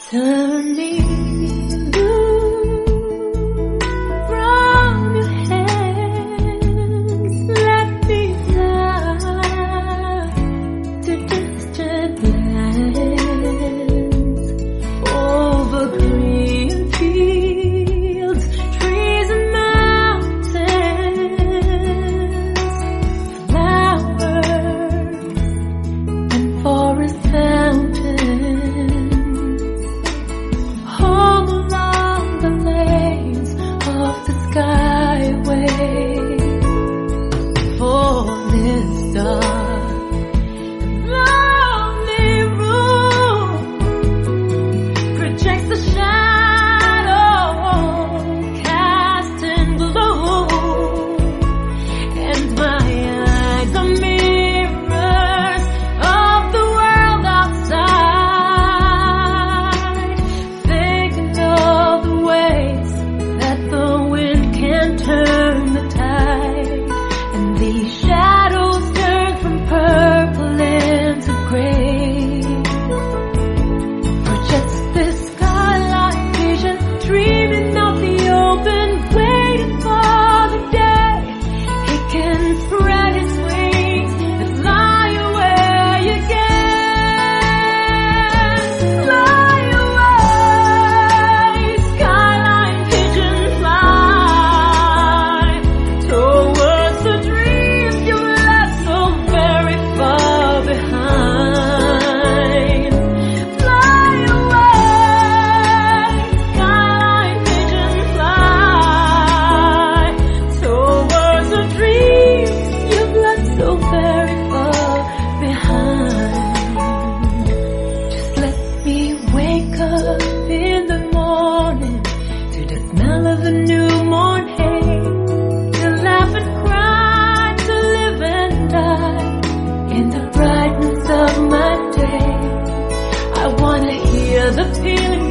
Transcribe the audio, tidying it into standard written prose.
Turn me loose from your hands. Let me fly to distant lands, over green fields, trees and mountains, flowers and forest fountains, home along the lanes of the skyway. For this dark and lonely room projects the shadow cast in gloom, and my eyes are mirrors of the world outside, thinking of the ways that the wind can turn the tide, and these shadows turn from purple into gray. For just this skyline vision, dreaming of the open, waiting for the day he can spread his wings and fly away again. Fly away, skyline pigeon, fly towards the dreams you left so very far behind. Fly away, skyline pigeon, fly towards the dreams you've left so very far behind. Just let me wake up in the morning to the smell of the newborn hay, to laugh and cry, to live and die in the brightness of my day. I wanna hear the feeling